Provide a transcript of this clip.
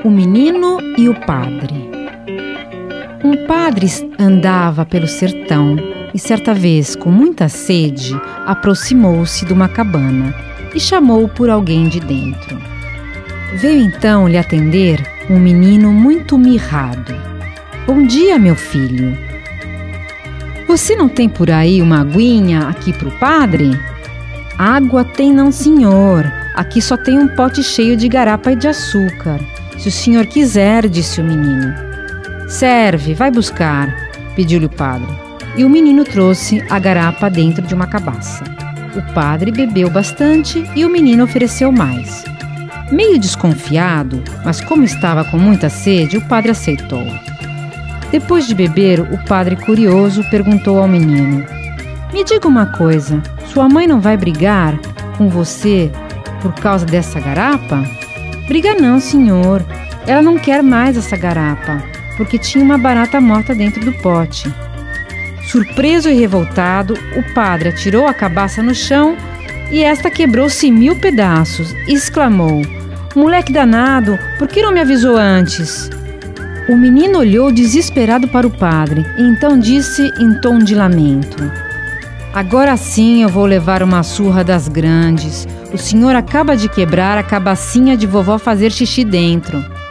O menino e o padre. Um padre andava pelo sertão e certa vez, com muita sede, aproximou-se de uma cabana e chamou por alguém de dentro. Veio então lhe atender um menino muito mirrado. Bom dia, meu filho. Você não tem por aí uma aguinha aqui para o padre? Água tem não, senhor. Aqui só tem um pote cheio de garapa e de açúcar. Se o senhor quiser, disse o menino. Serve, vai buscar, pediu-lhe o padre. E o menino trouxe a garapa dentro de uma cabaça. O padre bebeu bastante e o menino ofereceu mais. Meio desconfiado, mas como estava com muita sede, o padre aceitou. Depois de beber, o padre, curioso, perguntou ao menino: Me diga uma coisa, sua mãe não vai brigar com você por causa dessa garapa? Briga não, senhor. Ela não quer mais essa garapa, porque tinha uma barata morta dentro do pote. Surpreso e revoltado, o padre atirou a cabaça no chão e esta quebrou-se em 1000 pedaços e exclamou: Moleque danado, por que não me avisou antes? O menino olhou desesperado para o padre e então disse em tom de lamento: Agora sim eu vou levar uma surra das grandes. O senhor acaba de quebrar a cabacinha de vovó fazer xixi dentro.